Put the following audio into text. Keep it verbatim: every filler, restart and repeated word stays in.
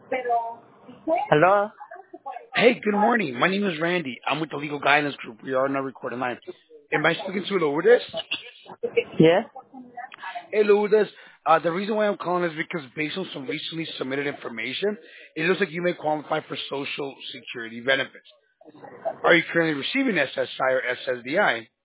Hello? Hey, good morning. My name is Randy. I'm with the Legal Guidance Group. We are on a recording line. Am I speaking to Lourdes? Yes? Hey, Lourdes. Uh, the reason why I'm calling is because based on some recently submitted information, it looks like you may qualify for Social Security benefits. Are you currently receiving S S I or S S D I?